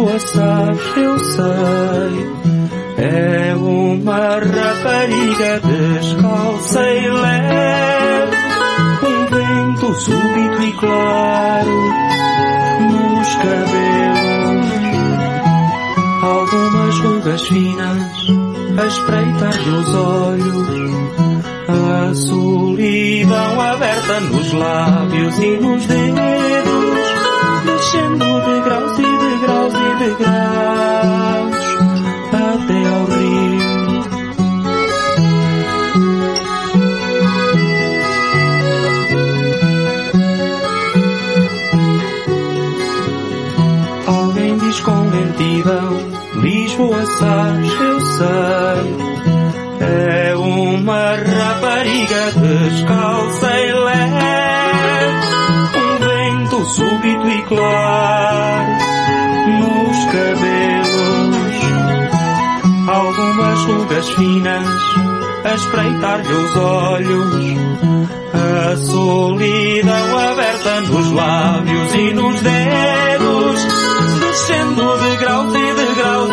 Lisboa, sabes, eu sei. É uma rapariga descalça e leve, um vento súbito e claro nos cabelos, algumas rugas finas a espreitar-lhe os olhos, a solidão aberta nos lábios e nos dedos, descendo de graus e de graus e de graus até ao rio. Alguém diz com lentidão, Lisboa, sabes, eu sei. É uma rapariga descalça e leve, um vento súbito e claro nos cabelos, algumas rugas finas a espreitar-lhe os olhos, a solidão aberta nos lábios e nos dedos, descendo de graus e de graus